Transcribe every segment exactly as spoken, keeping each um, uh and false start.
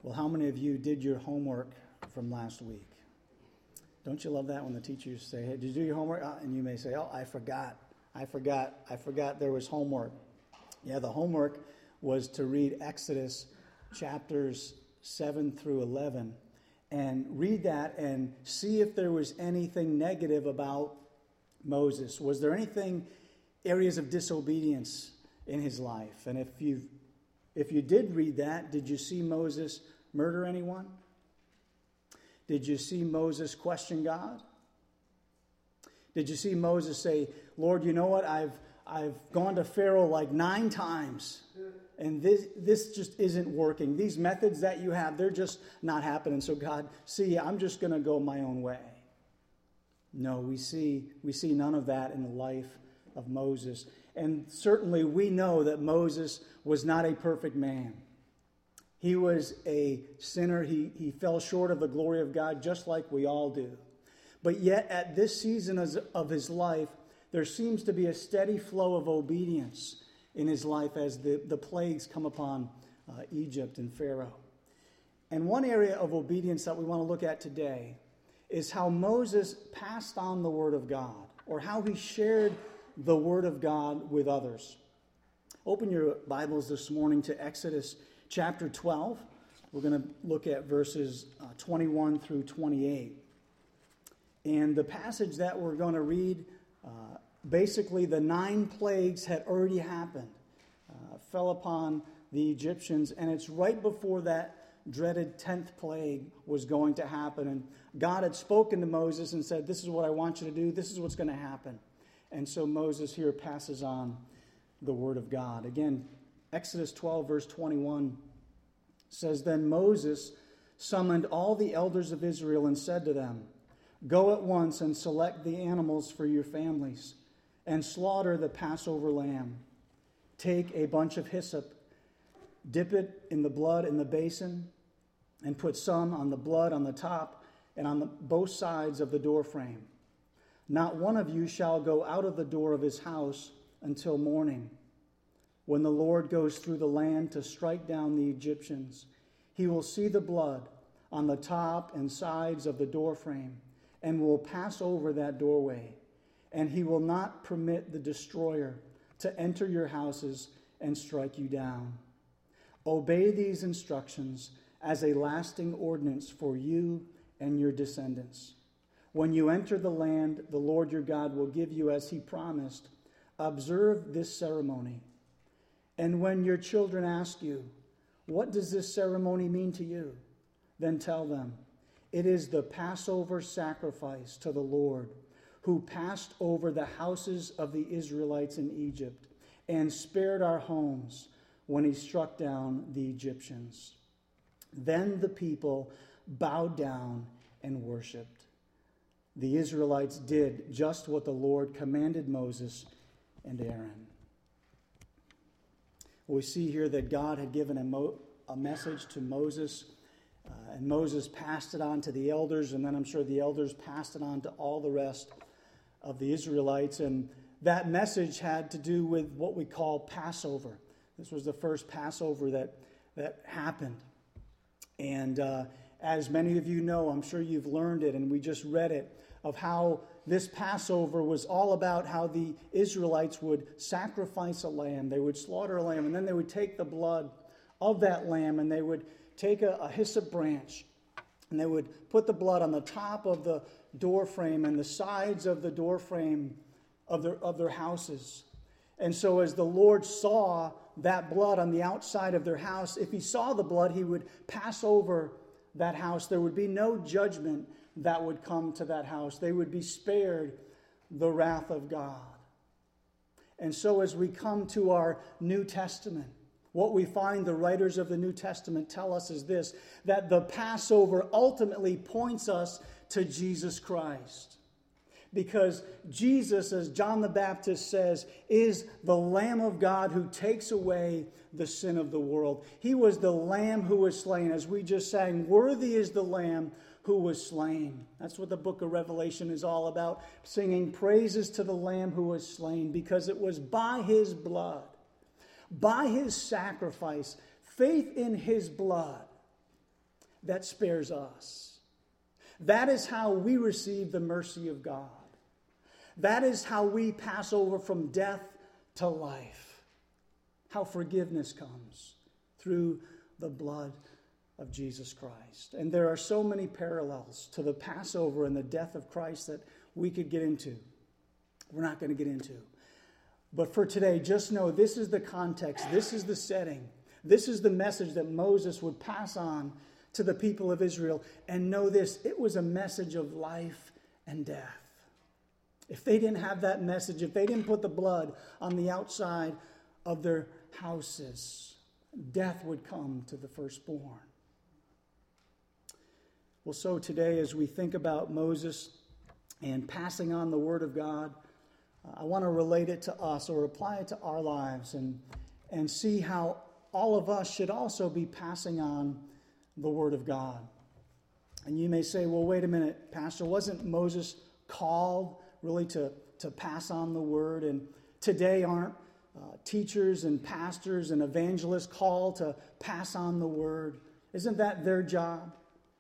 Well, how many of you did your homework from last week? Don't you love that when the teachers say, hey, did you do your homework? Uh, and you may say, oh, I forgot. I forgot. I forgot there was homework. Yeah, the homework was to read Exodus chapters seven through eleven and read that and see if there was anything negative about Moses. Was there anything, areas of disobedience in his life? And if you if you did read that, did you see Moses murder anyone? Did you see Moses question God? Did you see Moses say, Lord, you know what? I've I've gone to Pharaoh like nine times, and this this just isn't working. These methods that you have, they're just not happening. So God, see, I'm just going to go my own way. No, we see we see none of that in the life of Moses. And certainly we know that Moses was not a perfect man. He was a sinner. He, he fell short of the glory of God just like we all do. But yet at this season of his life, there seems to be a steady flow of obedience in his life as the, the plagues come upon uh, Egypt and Pharaoh. And one area of obedience that we want to look at today is how Moses passed on the word of God, or how he shared the word of God with others. Open your Bibles this morning to Exodus chapter twelve. We're going to look at verses uh, twenty-one through twenty-eight. And the passage that we're going to read, uh, basically the nine plagues had already happened, uh, fell upon the Egyptians, and it's right before that dreaded tenth plague was going to happen. And God had spoken to Moses and said, this is what I want you to do. This is what's going to happen. And so Moses here passes on the word of God. Again, Exodus twelve, verse twenty-one says, Then Moses summoned all the elders of Israel and said to them, Go at once and select the animals for your families and slaughter the Passover lamb. Take a bunch of hyssop, dip it in the blood in the basin, and put some on the blood on the top and on the, both sides of the doorframe. Not one of you shall go out of the door of his house until morning. When the Lord goes through the land to strike down the Egyptians, he will see the blood on the top and sides of the doorframe and will pass over that doorway. And he will not permit the destroyer to enter your houses and strike you down. Obey these instructions as a lasting ordinance for you and your descendants. When you enter the land the Lord your God will give you as he promised, observe this ceremony. And when your children ask you, what does this ceremony mean to you? Then tell them, it is the Passover sacrifice to the Lord, who passed over the houses of the Israelites in Egypt and spared our homes when he struck down the Egyptians. Then the people bowed down and worshipped. The Israelites did just what the Lord commanded Moses and Aaron. We see here that God had given a, mo- a message to Moses, uh, and Moses passed it on to the elders, and then I'm sure the elders passed it on to all the rest of the Israelites. And that message had to do with what we call Passover. This was the first Passover that, that happened. And uh, as many of you know, I'm sure you've learned it, and we just read it, of how this Passover was all about how the Israelites would sacrifice a lamb. They would slaughter a lamb, and then they would take the blood of that lamb, and they would take a, a hyssop branch, and they would put the blood on the top of the door frame and the sides of the door frame of their, of their houses. And so as the Lord saw that blood on the outside of their house, if he saw the blood, he would pass over that house. There would be no judgment that would come to that house. They would be spared the wrath of God. And so as we come to our New Testament, what we find the writers of the New Testament tell us is this, that the Passover ultimately points us to Jesus Christ. Because Jesus, as John the Baptist says, is the Lamb of God who takes away the sin of the world. He was the Lamb who was slain. As we just sang, worthy is the Lamb who was slain. That's what the book of Revelation is all about, singing praises to the Lamb who was slain, because it was by his blood, by his sacrifice, faith in his blood, that spares us. That is how we receive the mercy of God. That is how we pass over from death to life. How forgiveness comes through the blood of Jesus Christ. And there are so many parallels to the Passover and the death of Christ that we could get into. We're not going to get into. But for today, just know this is the context. This is the setting. This is the message that Moses would pass on to the people of Israel. And know this, it was a message of life and death. If they didn't have that message, if they didn't put the blood on the outside of their houses, death would come to the firstborn. Well, so today, as we think about Moses and passing on the word of God, I want to relate it to us or apply it to our lives and, and see how all of us should also be passing on the word of God. And you may say, well, wait a minute, Pastor, wasn't Moses called really to, to pass on the word? And today aren't uh, teachers and pastors and evangelists called to pass on the word? Isn't that their job?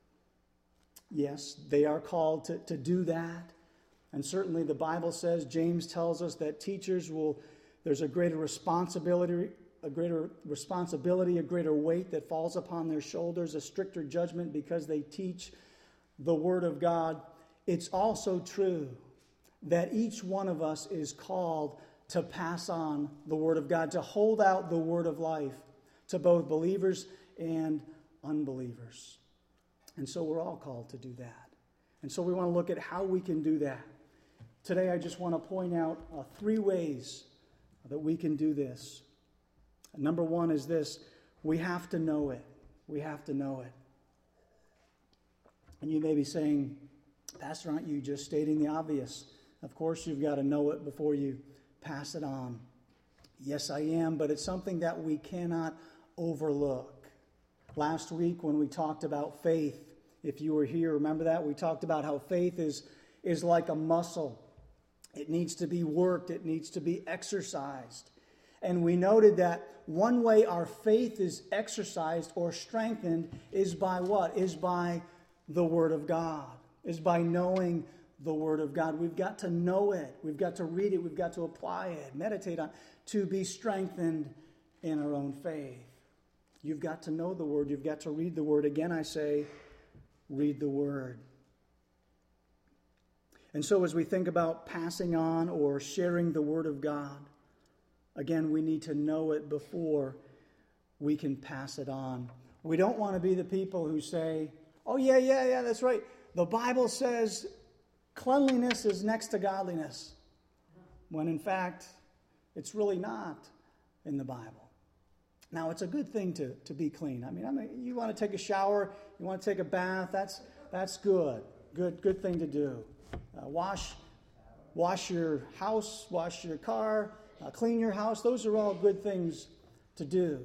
Yes, they are called to, to do that. And certainly the Bible says, James tells us that teachers will, there's a greater responsibility, a greater responsibility, a greater weight that falls upon their shoulders, a stricter judgment because they teach the word of God. It's also true that each one of us is called to pass on the word of God, to hold out the word of life to both believers and unbelievers. And so we're all called to do that. And so we want to look at how we can do that. Today I just want to point out uh, three ways that we can do this. Number one is this: we have to know it. We have to know it. And you may be saying, Pastor, aren't you just stating the obvious? Of course you've got to know it before you pass it on. Yes, I am, but it's something that we cannot overlook. Last week when we talked about faith, if you were here, remember that? We talked about how faith is, is like a muscle. It needs to be worked. It needs to be exercised. And we noted that one way our faith is exercised or strengthened is by what? Is by the Word of God. Is by knowing the Word of God. We've got to know it. We've got to read it. We've got to apply it, meditate on it, to be strengthened in our own faith. You've got to know the Word. You've got to read the Word. Again, I say, read the Word. And so as we think about passing on or sharing the Word of God, again, we need to know it before we can pass it on. We don't want to be the people who say, oh, yeah, yeah, yeah, that's right. The Bible says cleanliness is next to godliness, when in fact, it's really not in the Bible. Now, it's a good thing to, to be clean. I mean, I mean, you want to take a shower, you want to take a bath, that's that's good. Good, good thing to do. Uh, wash, wash your house, wash your car, uh, clean your house. Those are all good things to do.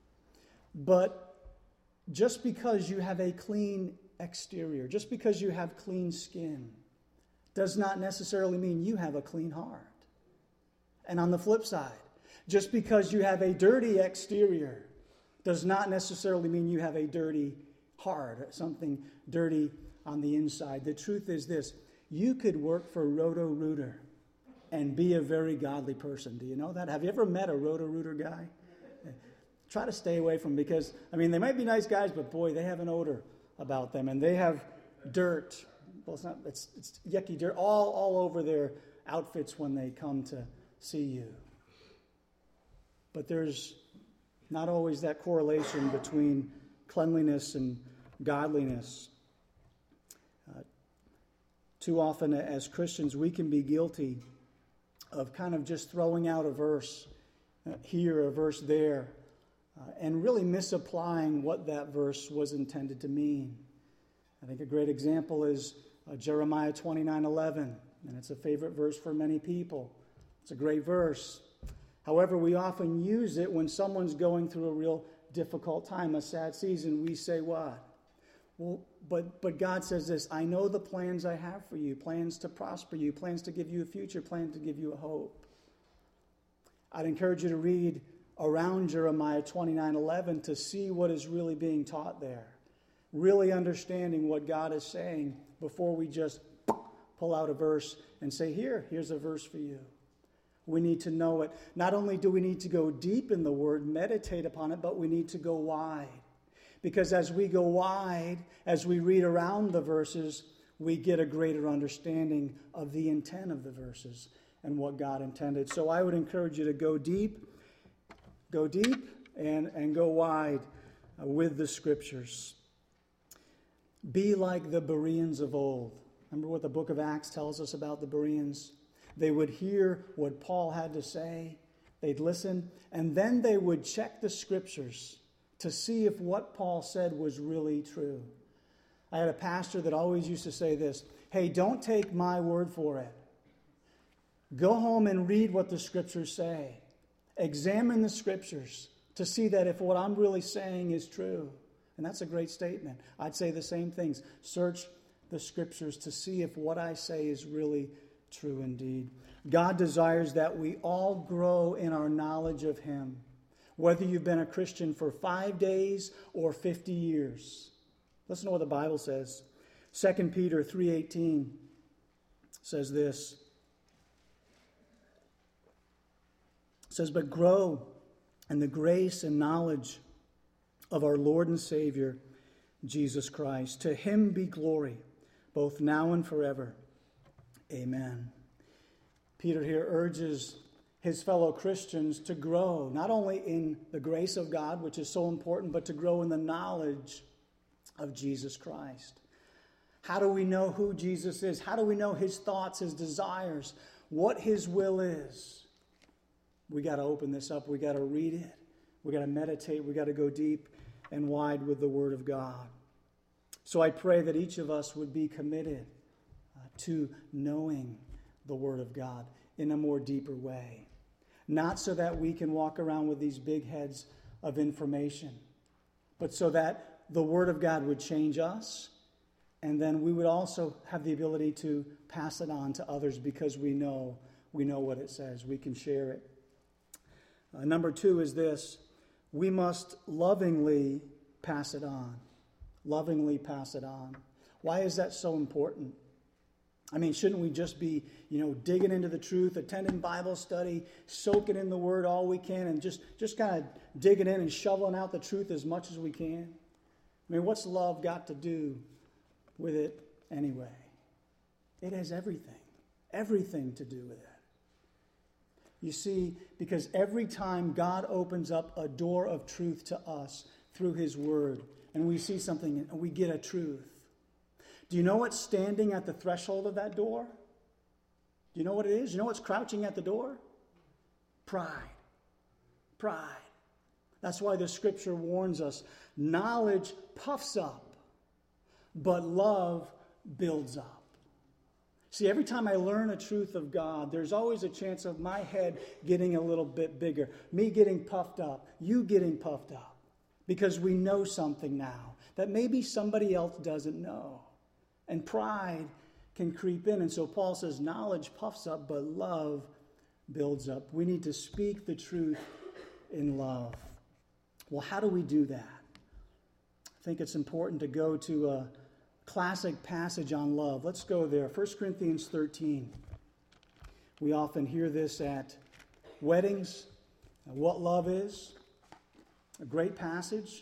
But just because you have a clean exterior, just because you have clean skin, does not necessarily mean you have a clean heart. And on the flip side, just because you have a dirty exterior does not necessarily mean you have a dirty heart, something dirty on the inside. The truth is this: you could work for Roto-Rooter and be a very godly person. Do you know that? Have you ever met a Roto-Rooter guy? Try to stay away from them because, I mean, they might be nice guys, but boy, they have an odor about them. And they have dirt. Well, it's not, it's, it's yucky dirt all, all over their outfits when they come to see you. But there's not always that correlation between cleanliness and godliness. Uh, too often as Christians, we can be guilty of kind of just throwing out a verse uh, here, a verse there, uh, and really misapplying what that verse was intended to mean. I think a great example is uh, Jeremiah twenty-nine eleven, and it's a favorite verse for many people. It's a great verse. However, we often use it when someone's going through a real difficult time, a sad season. We say what? Well, but but God says this: I know the plans I have for you, plans to prosper you, plans to give you a future, plans to give you a hope. I'd encourage you to read around Jeremiah twenty-nine eleven to see what is really being taught there. really understanding what God is saying before we just pull out a verse and say, here, here's a verse for you. We need to know it. Not only do we need to go deep in the Word, meditate upon it, but we need to go wide. Because as we go wide, as we read around the verses, we get a greater understanding of the intent of the verses and what God intended. So I would encourage you to go deep, go deep and, and go wide uh, with the Scriptures. Be like the Bereans of old. Remember what the book of Acts tells us about the Bereans? They would hear what Paul had to say, they'd listen, and then they would check the Scriptures to see if what Paul said was really true. I had a pastor that always used to say this, hey, don't take my word for it. Go home and read what the Scriptures say. Examine the Scriptures to see that if what I'm really saying is true. And that's a great statement. I'd say the same things. Search the Scriptures to see if what I say is really true indeed. God desires that we all grow in our knowledge of Him. Whether you've been a Christian for five days or fifty years. Listen to what the Bible says. Second Peter three eighteen says this. It says, but grow in the grace and knowledge of our Lord and Savior, Jesus Christ. To Him be glory, both now and forever. Amen. Peter here urges his fellow Christians to grow, not only in the grace of God, which is so important, but to grow in the knowledge of Jesus Christ. How do we know who Jesus is? How do we know His thoughts, His desires, what His will is? We got to open this up. We got to read it. We got to meditate. We got to go deep and wide with the Word of God. So I pray that each of us would be committed uh, to knowing the Word of God in a more deeper way. Not so that we can walk around with these big heads of information, but so that the Word of God would change us, and then we would also have the ability to pass it on to others because we know we know what it says. We can share it. Uh, number two is this. We must lovingly pass it on. Lovingly pass it on. Why is that so important? I mean, shouldn't we just be, you know, digging into the truth, attending Bible study, soaking in the Word all we can, and just, just kind of digging in and shoveling out the truth as much as we can? I mean, what's love got to do with it anyway? It has everything. Everything to do with it. You see, because every time God opens up a door of truth to us through His Word, and we see something and we get a truth, do you know what's standing at the threshold of that door? Do you know what it is? You know what's crouching at the door? Pride. Pride. That's why the Scripture warns us. Knowledge puffs up, but love builds up. See, every time I learn a truth of God, there's always a chance of my head getting a little bit bigger, me getting puffed up, you getting puffed up, because we know something now that maybe somebody else doesn't know. And pride can creep in. And so Paul says, knowledge puffs up, but love builds up. We need to speak the truth in love. Well, how do we do that? I think it's important to go to a classic passage on love. Let's go there. First Corinthians thirteen. We often hear this at weddings, what love is. A great passage.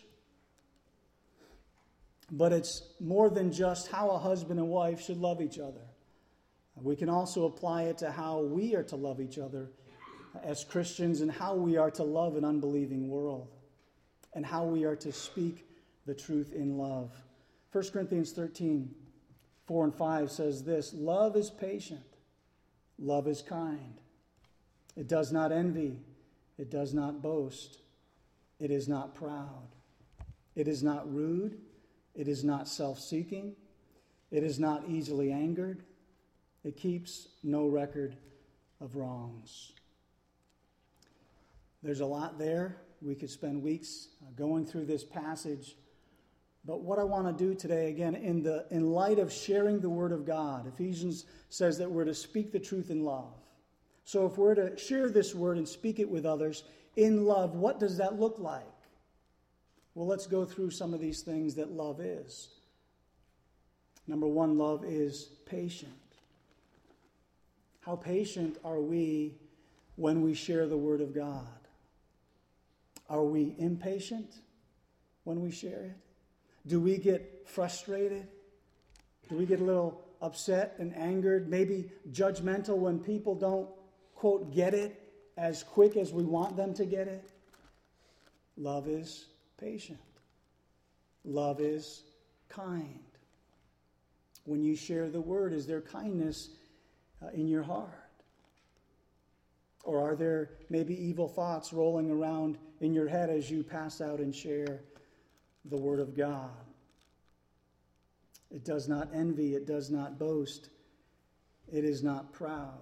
But it's more than just how a husband and wife should love each other. We can also apply it to how we are to love each other as Christians and how we are to love an unbelieving world and how we are to speak the truth in love. First Corinthians thirteen, four and five says this, love is patient. Love is kind. It does not envy. It does not boast. It is not proud. It is not rude. It is not self-seeking. It is not easily angered. It keeps no record of wrongs. There's a lot there. We could spend weeks going through this passage. But what I want to do today, again, in the in light of sharing the Word of God, Ephesians says that we're to speak the truth in love. So if we're to share this Word and speak it with others in love, what does that look like? Well, let's go through some of these things that love is. Number one, love is patient. How patient are we when we share the Word of God? Are we impatient when we share it? Do we get frustrated? Do we get a little upset and angered, maybe judgmental when people don't, quote, get it as quick as we want them to get it? Love is patient. Love is kind. When you share the Word, is there kindness uh, in your heart? Or are there maybe evil thoughts rolling around in your head as you pass out and share the Word of God? It does not envy, it does not boast, it is not proud.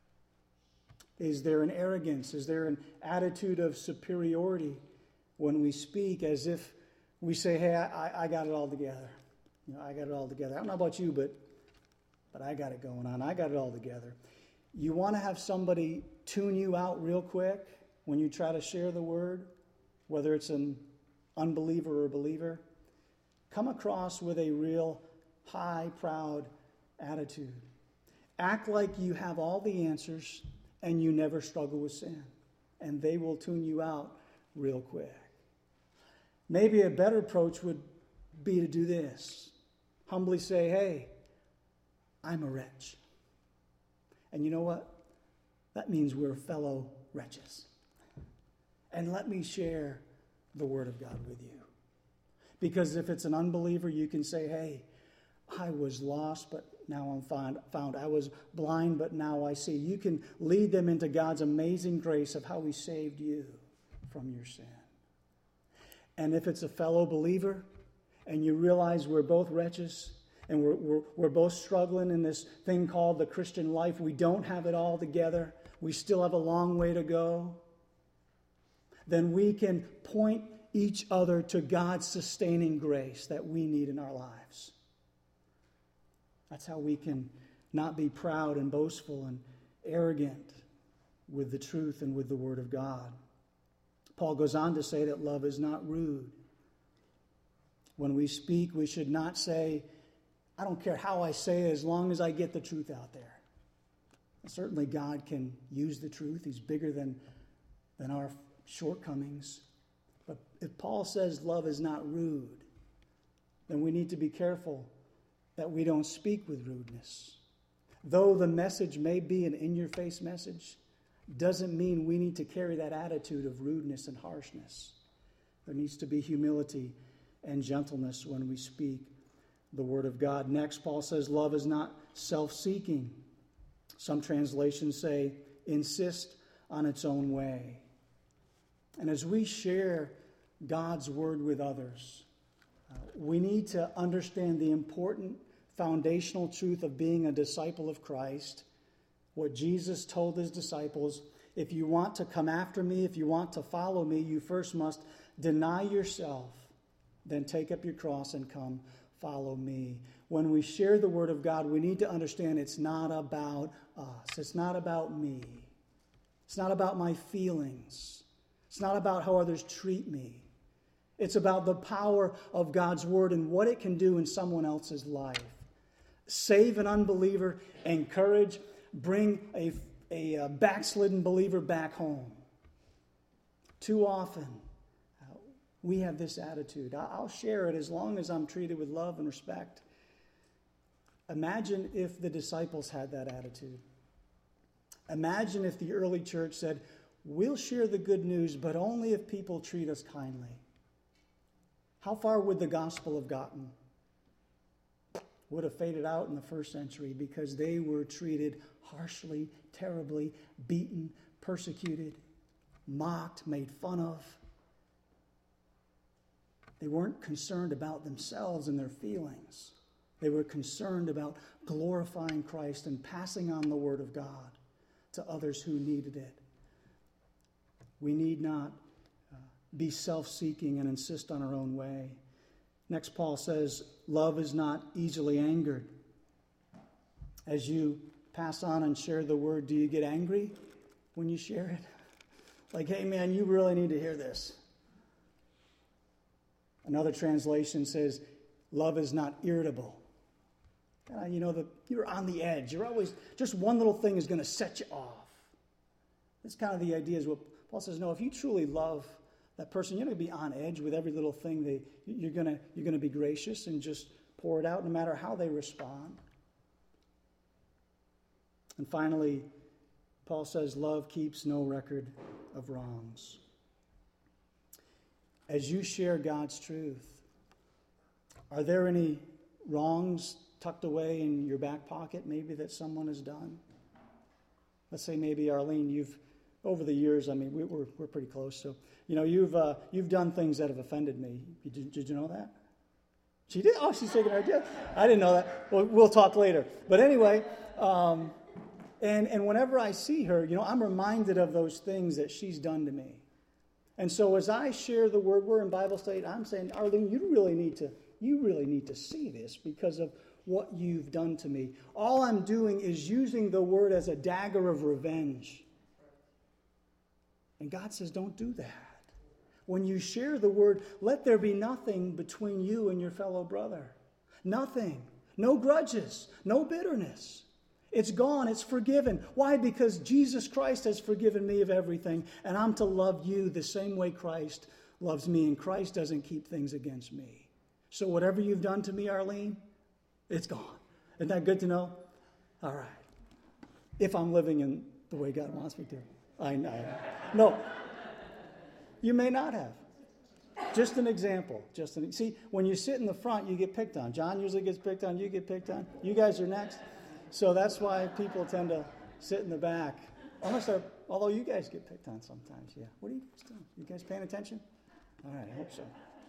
Is there an arrogance? Is there an attitude of superiority when we speak, as if we say, hey, I, I got it all together. You know, I got it all together. I don't know about you, but, but I got it going on. I got it all together. You want to have somebody tune you out real quick when you try to share the Word, whether it's an unbeliever or a believer? Come across with a real high, proud attitude. Act like you have all the answers and you never struggle with sin, and they will tune you out real quick. Maybe a better approach would be to do this. Humbly say, hey, I'm a wretch. And you know what? That means we're fellow wretches. And let me share the Word of God with you. Because if it's an unbeliever, you can say, hey, I was lost, but now I'm found. found. I was blind, but now I see. You can lead them into God's amazing grace of how He saved you from your sin. And if it's a fellow believer, and you realize we're both wretches, and we're, we're, we're both struggling in this thing called the Christian life, we don't have it all together, we still have a long way to go, then we can point each other to God's sustaining grace that we need in our lives. That's how we can not be proud and boastful and arrogant with the truth and with the Word of God. Paul goes on to say that love is not rude. When we speak, we should not say, I don't care how I say it as long as I get the truth out there. And certainly God can use the truth. He's bigger than, than our shortcomings. But if Paul says love is not rude, then we need to be careful that we don't speak with rudeness. Though the message may be an in-your-face message, doesn't mean we need to carry that attitude of rudeness and harshness. There needs to be humility and gentleness when we speak the Word of God. Next, Paul says love is not self-seeking. Some translations say insist on its own way. And as we share God's Word with others, uh, we need to understand the important foundational truth of being a disciple of Christ. What Jesus told his disciples, if you want to come after me, if you want to follow me, you first must deny yourself, then take up your cross and come follow me. When we share the Word of God, we need to understand it's not about us. It's not about me. It's not about my feelings. It's not about how others treat me. It's about the power of God's Word and what it can do in someone else's life. Save an unbeliever, encourage, bring a, a backslidden believer back home. Too often, uh, we have this attitude. I'll share it as long as I'm treated with love and respect. Imagine if the disciples had that attitude. Imagine if the early church said, we'll share the good news, but only if people treat us kindly. How far would the gospel have gotten? Would have faded out in the first century because they were treated harshly, terribly, beaten, persecuted, mocked, made fun of. They weren't concerned about themselves and their feelings. They were concerned about glorifying Christ and passing on the Word of God to others who needed it. We need not uh, be self-seeking and insist on our own way. Next, Paul says, love is not easily angered. As you pass on and share the Word, do you get angry when you share it? Like, hey man, you really need to hear this. Another translation says, love is not irritable. Uh, you know, the, you're on the edge. You're always, just one little thing is going to set you off. That's kind of the idea is what Paul says, no, if you truly love that person, you're going to be on edge with every little thing. They, you're going to, you're going to be gracious and just pour it out no matter how they respond. And finally, Paul says, love keeps no record of wrongs. As you share God's truth, are there any wrongs tucked away in your back pocket maybe that someone has done? Let's say maybe, Arlene, you've, over the years, I mean, we, we're we're pretty close, so, you know, you've uh, you've done things that have offended me. Did, did you know that? She did? Oh, she's taking our idea. I didn't know that. Well, we'll talk later. But anyway, um, and, and whenever I see her, you know, I'm reminded of those things that she's done to me. And so as I share the word, we're in Bible study, I'm saying, Arlene, you really need to, you really need to see this because of what you've done to me. All I'm doing is using the word as a dagger of revenge. And God says, don't do that. When you share the word, let there be nothing between you and your fellow brother. Nothing. No grudges. No bitterness. It's gone. It's forgiven. Why? Because Jesus Christ has forgiven me of everything, and I'm to love you the same way Christ loves me, and Christ doesn't keep things against me. So whatever you've done to me, Arlene, it's gone. Isn't that good to know? All right. If I'm living in the way God wants me to. I know. No. You may not have. Just an example. Just an, see, when you sit in the front, you get picked on. John usually gets picked on. You get picked on. You guys are next. So that's why people tend to sit in the back. Unless they're, although you guys get picked on sometimes. Yeah. What are you guys doing? You guys paying attention? All right. I hope so.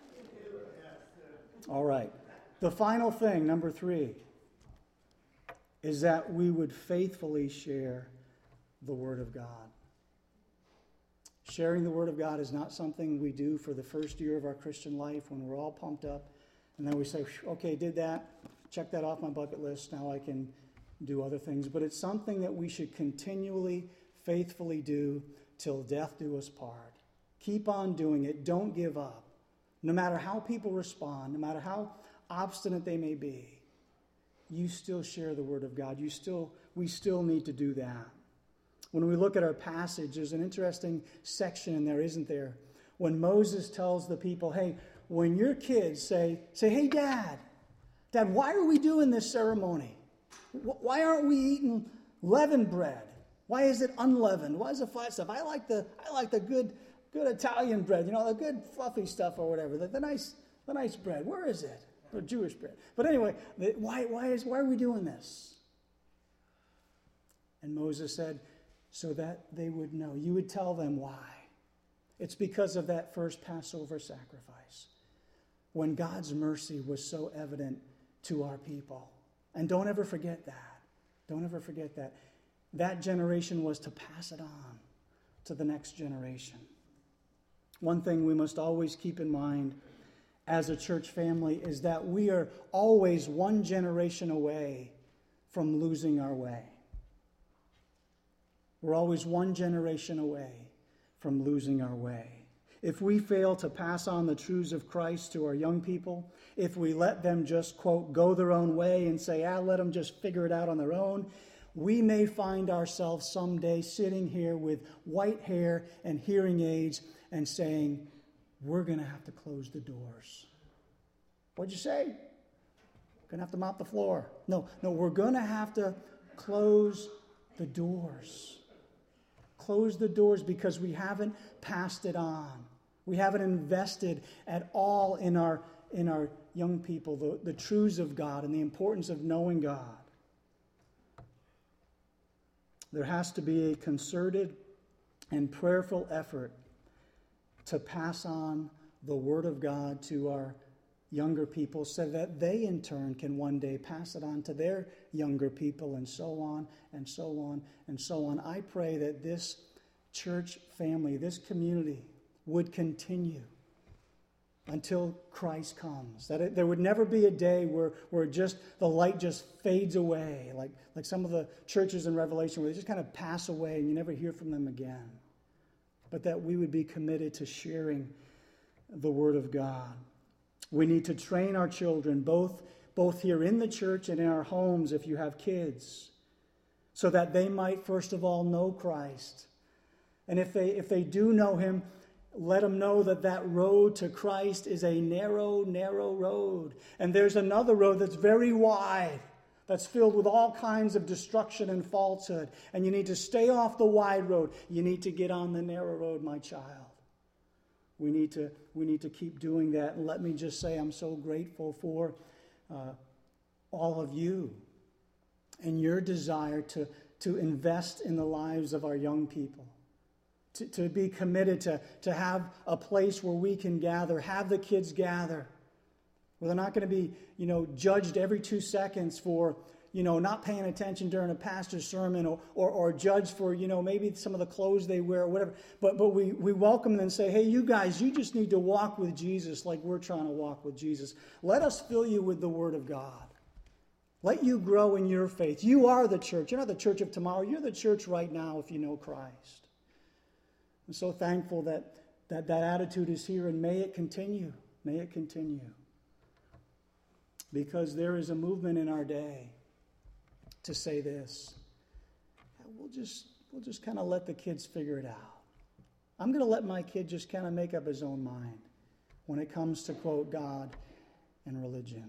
All right. The final thing, number three, is that we would faithfully share the Word of God. Sharing the Word of God is not something we do for the first year of our Christian life when we're all pumped up, and then we say, okay, did that, check that off my bucket list, now I can do other things. But it's something that we should continually, faithfully do till death do us part. Keep on doing it. Don't give up. No matter how people respond, no matter how obstinate they may be, you still share the Word of God. You still, we still need to do that. When we look at our passage, there's an interesting section in there, isn't there? When Moses tells the people, hey, when your kids say, say, hey, Dad, Dad, why are we doing this ceremony? Why aren't we eating leavened bread? Why is it unleavened? Why is it flat stuff? I like the I like the good good Italian bread, you know, the good fluffy stuff or whatever, the, the nice the nice bread. Where is it? The Jewish bread. But anyway, the, why why is why are we doing this? And Moses said, so that they would know. You would tell them why. It's because of that first Passover sacrifice, when God's mercy was so evident to our people. And don't ever forget that. Don't ever forget that. That generation was to pass it on to the next generation. One thing we must always keep in mind as a church family is that we are always one generation away from losing our way. We're always one generation away from losing our way. If we fail to pass on the truths of Christ to our young people, if we let them just, quote, go their own way and say, ah, let them just figure it out on their own, we may find ourselves someday sitting here with white hair and hearing aids and saying, we're going to have to close the doors. What'd you say? Going to have to mop the floor. No, no, we're going to have to close the doors. Close the doors because we haven't passed it on. We haven't invested at all in our in our young people the, the truths of God and the importance of knowing God. There has to be a concerted and prayerful effort to pass on the Word of God to our younger people so that they in turn can one day pass it on to their younger people, and so on and so on and so on. I pray that this church family, this community, would continue until Christ comes. That it, there would never be a day where, where just the light just fades away, like, like some of the churches in Revelation where they just kind of pass away and you never hear from them again. But that we would be committed to sharing the Word of God. We need to train our children, both, both here in the church and in our homes if you have kids, so that they might first of all know Christ. And if they, if they do know him, let them know that that road to Christ is a narrow, narrow road. And there's another road that's very wide, that's filled with all kinds of destruction and falsehood. And you need to stay off the wide road. You need to get on the narrow road, my child. We need to, we need to keep doing that. And let me just say, I'm so grateful for uh, all of you and your desire to, to invest in the lives of our young people. To, to be committed to, to have a place where we can gather, have the kids gather, where they're not going to be, you know, judged every two seconds for, you know, not paying attention during a pastor's sermon, or, or, or judged for, you know, maybe some of the clothes they wear or whatever. But, but we, we welcome them and say, hey, you guys, you just need to walk with Jesus like we're trying to walk with Jesus. Let us fill you with the Word of God. Let you grow in your faith. You are the church. You're not the church of tomorrow. You're the church right now if you know Christ. I'm so thankful that, that that attitude is here, and may it continue. May it continue. Because there is a movement in our day to say this. We'll just, we'll just kind of let the kids figure it out. I'm going to let my kid just kind of make up his own mind when it comes to, quote, God and religion.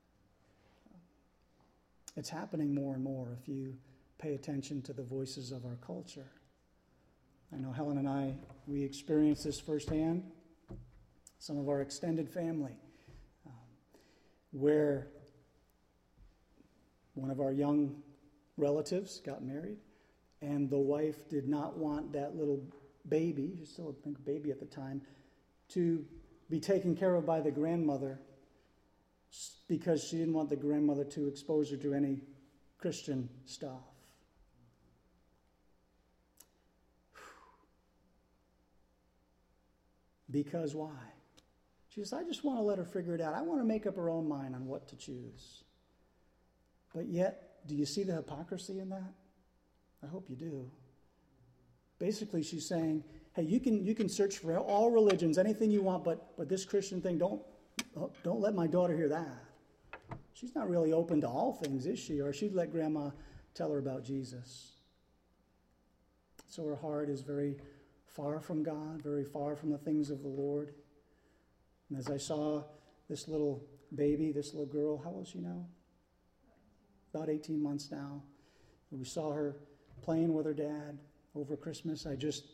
It's happening more and more if you pay attention to the voices of our culture. I know Helen and I, we experienced this firsthand. Some of our extended family, um, where one of our young relatives got married, and the wife did not want that little baby, she was still a baby at the time, to be taken care of by the grandmother because she didn't want the grandmother to expose her to any Christian stuff. Because why? She says, I just want to let her figure it out. I want to make up her own mind on what to choose. But yet, do you see the hypocrisy in that? I hope you do. Basically, she's saying, hey, you can you can search for all religions, anything you want, but but this Christian thing, don't don't let my daughter hear that. She's not really open to all things, is she? Or she'd let grandma tell her about Jesus. So her heart is very far from God, very far from the things of the Lord. And as I saw this little baby, this little girl, how old is she now? About eighteen months now. And we saw her playing with her dad over Christmas. I just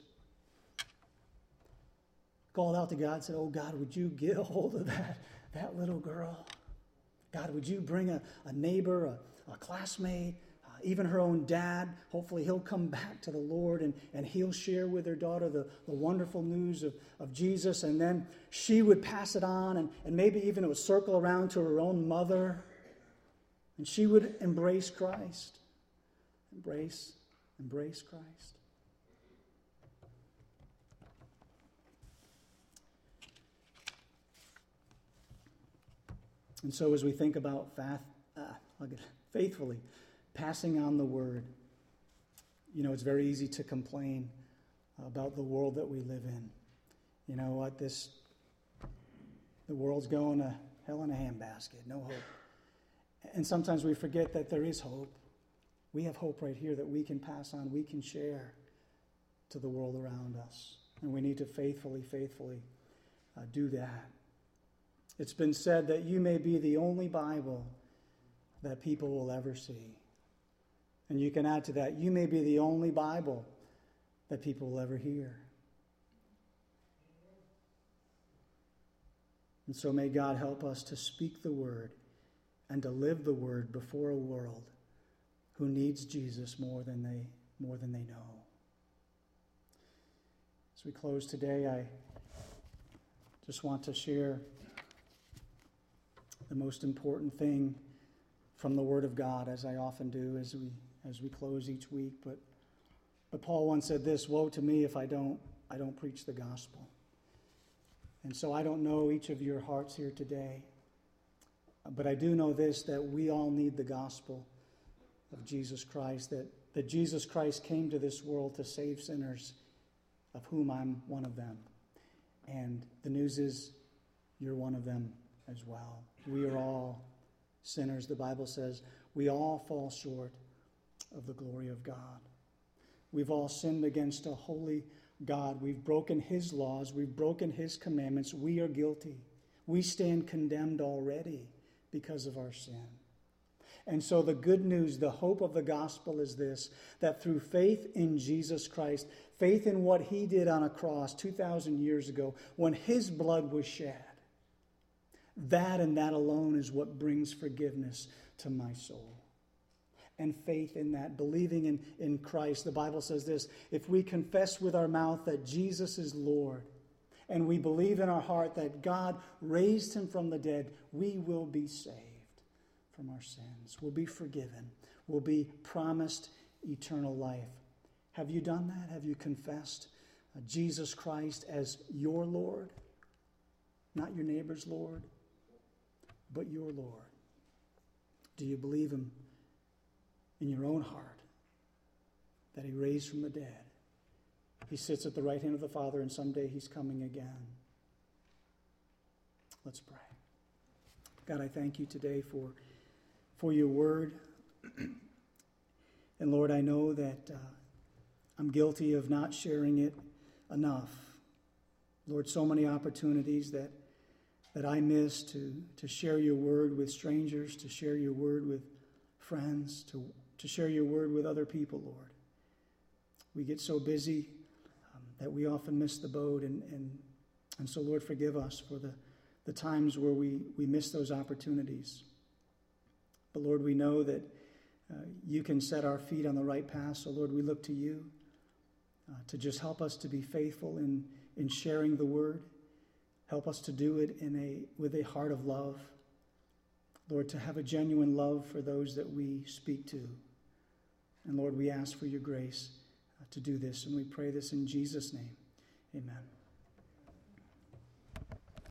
called out to God and said, oh God, would you get a hold of that, that little girl? God, would you bring a, a neighbor, a, a classmate, even her own dad? Hopefully he'll come back to the Lord, and, and he'll share with her daughter the, the wonderful news of, of Jesus, and then she would pass it on, and, and maybe even it would circle around to her own mother, and she would embrace Christ. Embrace, embrace Christ. And so as we think about faith, uh, faithfully passing on the word, you know, it's very easy to complain about the world that we live in. You know what, this, the world's going to hell in a handbasket, no hope. And sometimes we forget that there is hope. We have hope right here that we can pass on, we can share to the world around us. And we need to faithfully, faithfully uh, do that. It's been said that you may be the only Bible that people will ever see. And you can add to that, you may be the only Bible that people will ever hear. And so may God help us to speak the word and to live the word before a world who needs Jesus more than they, more than they know. As we close today, I just want to share the most important thing from the Word of God, as I often do as we as we close each week. But but Paul once said this, woe to me if I don't I don't preach the gospel. And so I don't know each of your hearts here today, but I do know this, that we all need the gospel of Jesus Christ, that, that Jesus Christ came to this world to save sinners, of whom I'm one of them. And the news is you're one of them as well. We are all sinners. The Bible says we all fall short of the glory of God. We've all sinned against a holy God. We've broken his laws. We've broken his commandments. We are guilty. We stand condemned already because of our sin. And so the good news, the hope of the gospel is this, that through faith in Jesus Christ, faith in what he did on a cross two thousand years ago, when his blood was shed, that and that alone is what brings forgiveness to my soul. And faith in that, believing in, in Christ. The Bible says this, if we confess with our mouth that Jesus is Lord, and we believe in our heart that God raised him from the dead, we will be saved from our sins. We'll be forgiven. We'll be promised eternal life. Have you done that? Have you confessed uh, Jesus Christ as your Lord? Not your neighbor's Lord, but your Lord. Do you believe him in your own heart that he raised from the dead? He sits at the right hand of the Father, and someday he's coming again. Let's pray. God, I thank you today for, for your word. And Lord, I know that uh, I'm guilty of not sharing it enough. Lord, so many opportunities that, that I miss to, to share your word with strangers, to share your word with friends, to, to share your word with other people, Lord. We get so busy um, that we often miss the boat. And, and, and so, Lord, forgive us for the, the times where we, we miss those opportunities. But, Lord, we know that uh, you can set our feet on the right path. So, Lord, we look to you uh, to just help us to be faithful in, in sharing the word. Help us to do it in a with a heart of love. Lord, to have a genuine love for those that we speak to. And Lord, we ask for your grace uh, to do this, and we pray this in Jesus' name. Amen.